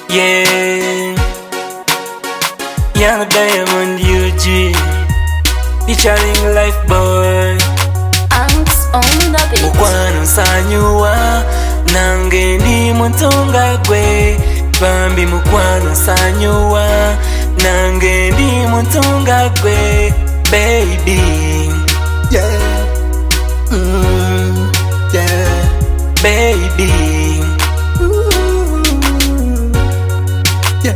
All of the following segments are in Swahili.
Yeah, Young Diamond UG featuring Life Boy. Ants on the beat. Mukwano nsanyuwa nange ndi mutunga gwe. Bambi mukwano nsanyuwa nange ndi mutunga gwe. Baby, yeah, yeah, baby, yeah.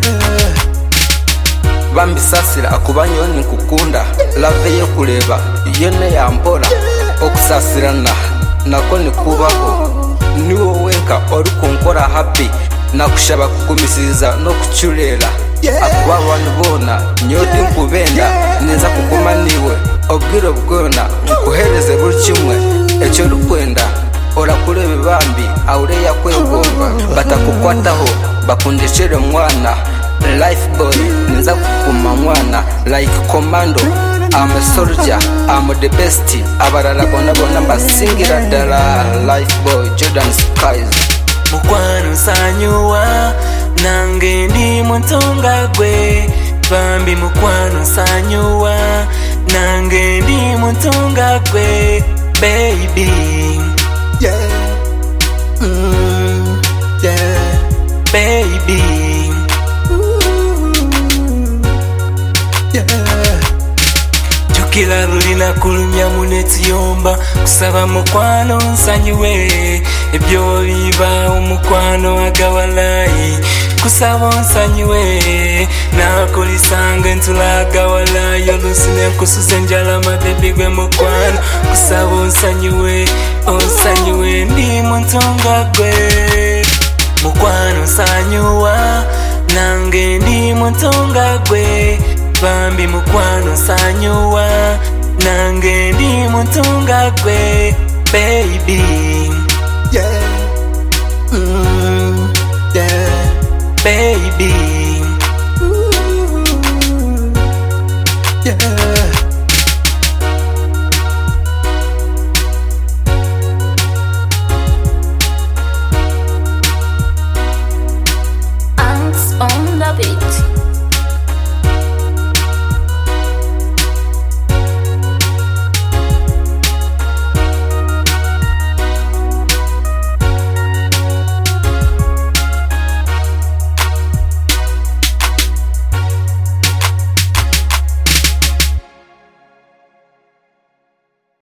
Bambisasira akubanyo nikukunda love ye kureba yene yambola okusasirana nako nikubaho ni wowe nka ori kunkora happy nakushaba kugumisiriza no kucyurera akuba abantu bona nyoti nkubenda neza kuguma niwe obwiro bwona nkuhereze buri kimwe ecyo rukwenda orakurebe bambi aure yakwegomba batakukwataho bakundechere mwana Life Boy nza kukuma mwana like commando. I'm a soldier, I'm the best. Abarara bona mbasingira dala. Life Boy Jordan Skies. mukwano nsanyuwa nange ndi mutunga gwe. Bambi mukwano nsanyuwa nange ndi mutunga gwe. Baby, Yeah, yeah, baby, yeah. jukira lulina kulumya munetiyomba kusaba mukwano nsanyuwe ebyo biba omukwano agawalayi kusaba nsanyuwe nakolisanga ntula agawalayi olusi nenkusuza enjala mabebi gwe mukwano kusaba nsanyuwe onsanyuwe ndi mutunga gwe. Mukwano nsanyuwa nange ndi mutunga gwe. Bambi mukwano nsanyuwa nange ndi mutunga gwe. Baby, Yeah, yeah, baby,